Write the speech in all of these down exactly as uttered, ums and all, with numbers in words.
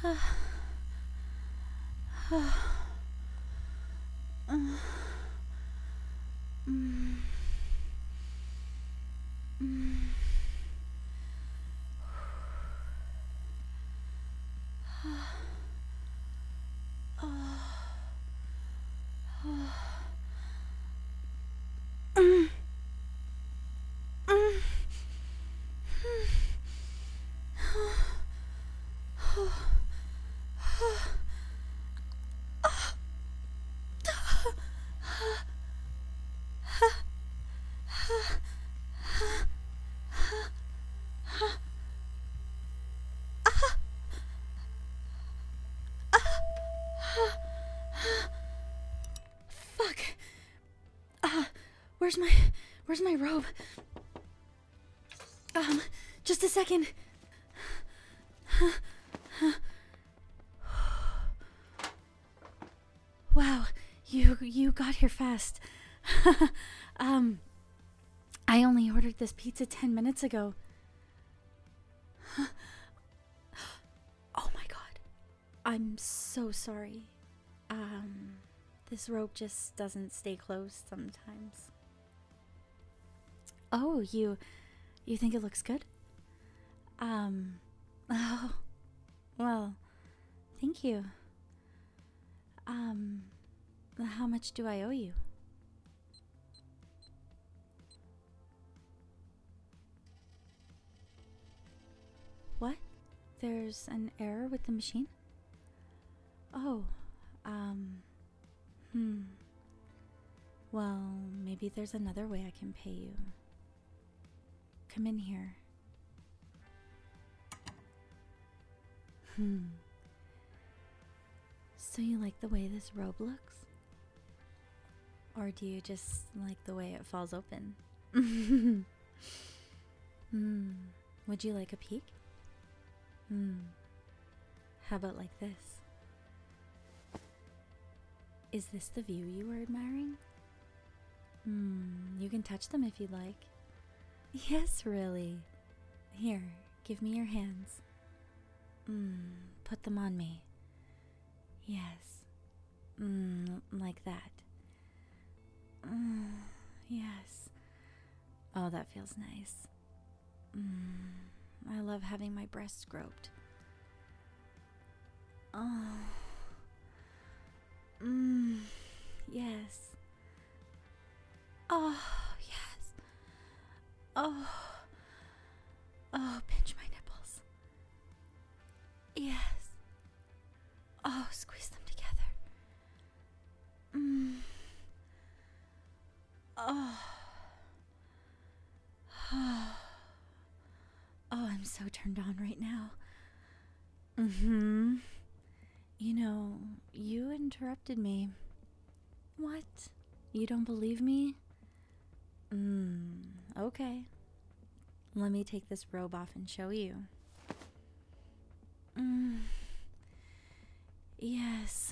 Fuck. Uh, where's my, where's my robe? Um, just a second. Wow, you, you got here fast. um, I only ordered this pizza ten minutes ago. Oh my god. I'm so sorry. Um, this rope just doesn't stay closed sometimes. Oh, you, you think it looks good? Um, oh, well, thank you. Um, how much do I owe you? What? There's an error with the machine? Oh, um, hmm. Well, maybe there's another way I can pay you. Come in here. Hmm. So you like the way this robe looks? Or do you just like the way it falls open? Hmm. Would you like a peek? Hmm. How about like this? Is this the view you were admiring? Hmm. You can touch them if you'd like. Yes, really. Here, give me your hands. Hmm. Put them on me. Yes. Hmm. Like that. Mm, yes. Oh, that feels nice. Mm, I love having my breasts groped. Oh. Mm, yes. Oh, yes. Oh. Oh, pinch my nipples. Yes. Oh, squeeze them together. Mm. Oh. Oh. Oh, I'm so turned on right now. Mm-hmm. You know, you interrupted me. What? You don't believe me? Mm, okay. Let me take this robe off and show you. Mm. Yes.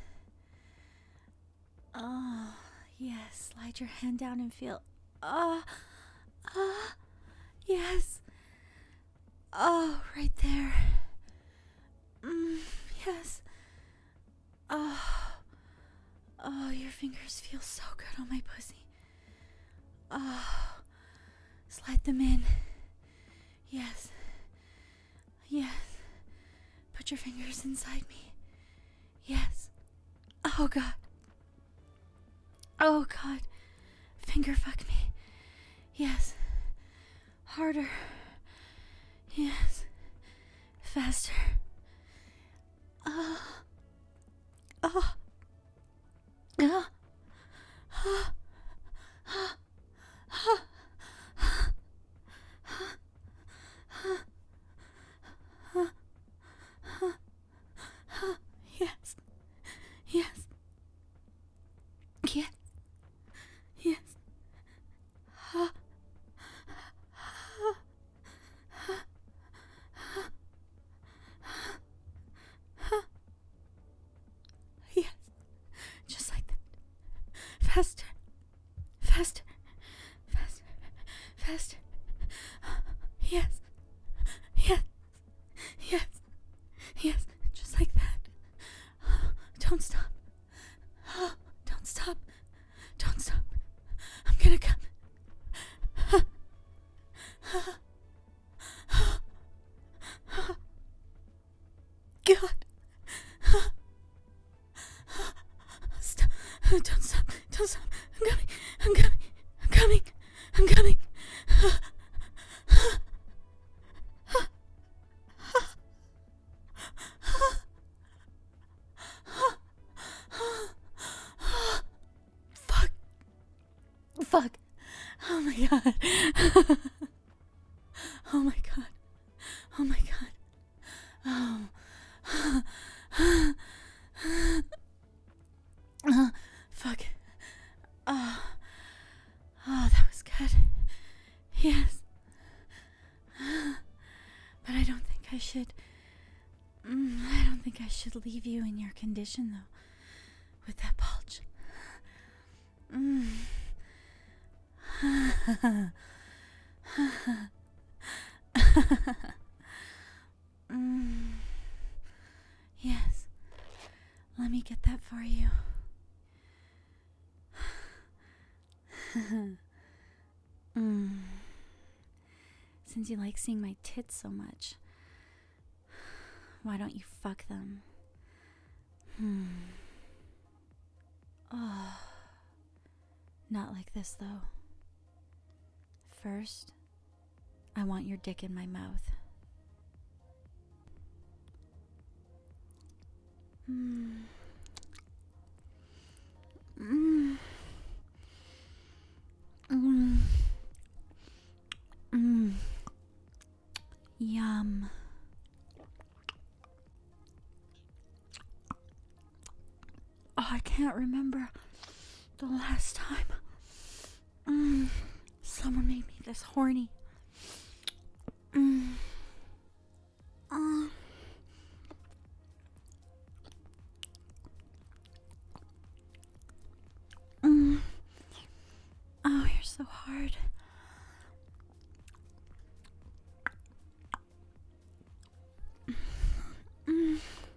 Oh, yes. Slide your hand down and feel. Ah. Oh, ah. Oh, yes. Oh, right there. Mm, yes. Oh. Oh, your fingers feel so good on my pussy. Oh. Slide them in. Yes. Yes. Put your fingers inside me. Yes. Oh, God. Oh, God. Finger fuck me. Yes. Harder. Yes. Faster. Oh. Oh. Oh. Oh. Oh. Oh. Yes. Yes. Yes. Yes. Yes. Just like that. Faster. Faster. Faster. Faster. Yes. Don't stop. Don't stop. I'm coming. I'm coming. I'm coming. I'm coming. Fuck. Fuck. Oh my god. Oh my god. Oh my god. Oh. Uh, fuck. Oh. Oh, that was good. Yes. But I don't think I should. Mm, I don't think I should leave you in your condition, though. With that bulge. Mm. mm. Yes. Let me get that for you. mm. Since you like seeing my tits so much, why don't you fuck them? Hmm. Oh. Not like this, though. First, I want your dick in my mouth. Mm. Mm. Mm. Mm. Yum. Oh, I can't remember the last time mm, someone made me this horny. Mm. Uh. Mm. Oh, you're so hard. Mm.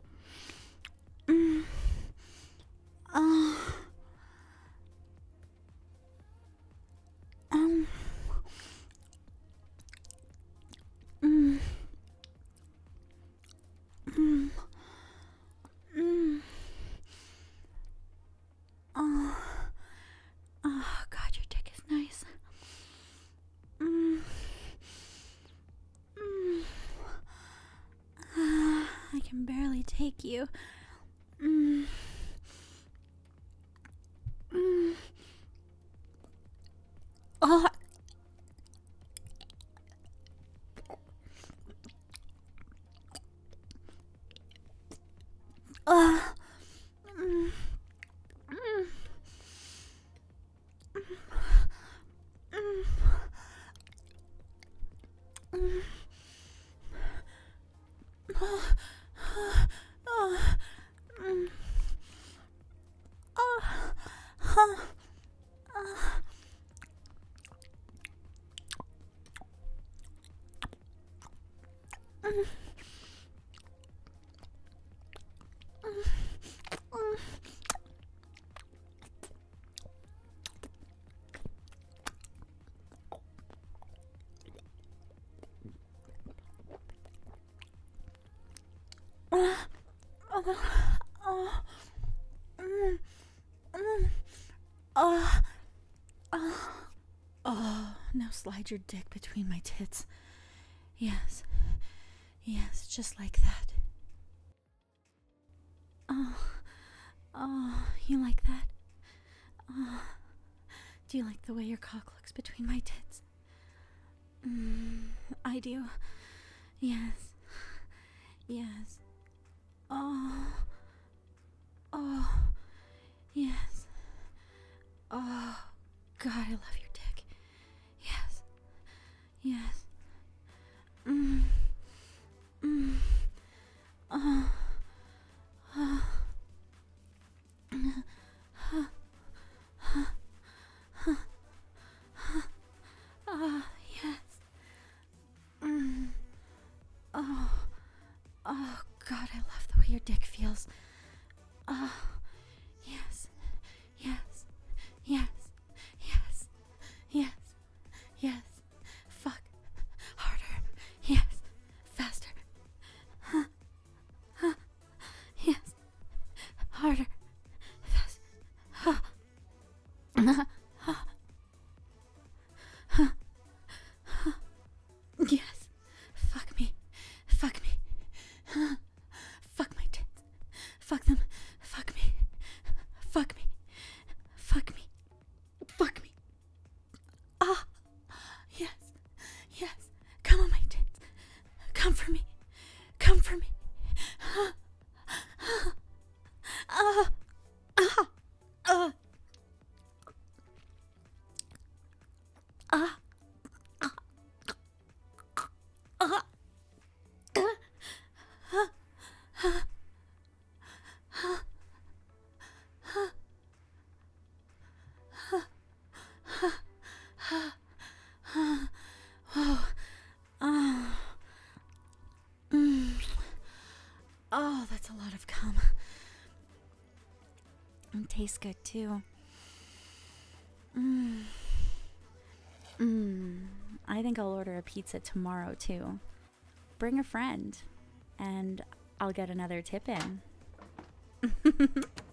Mm. Uh. Um. Mm. Mm. Mm. Oh. Oh, God, your dick is nice. Mm. Mm. Uh, I can barely take you. Mm. Mm. Oh. Uh. Mm. Mm. Mm. Mm. Oh. Oh. Mm. Oh. Huh. Uh. Mm. Mm. Uh. Oh. Oh. Mm. Mm. Oh. Oh. Oh. Now slide your dick between my tits. Yes. Yes, just like that. Oh. Oh, you like that? Oh. Do you like the way your cock looks between my tits? Mm, I do. Yes. Yes. Oh. Oh. Yes. Oh. God, I love your dick. Yes. Yes. Mm. Mm. Oh. Oh. Ah, yes. Mm. Oh. Oh, God, I love the way your dick feels. Oh. Yes. Yes. Yes. Yes. Yes. Yes. Fuck. Harder. Yes. Faster. Huh. Huh. Yes. Harder. Faster. Huh. Come for me. Come for me. Uh, uh, uh, uh, uh, oh, oh, mm. Oh, that's a lot of cum. It tastes good too. Mmm. Mmm. I think I'll order a pizza tomorrow too. Bring a friend, and I'll get another tip in.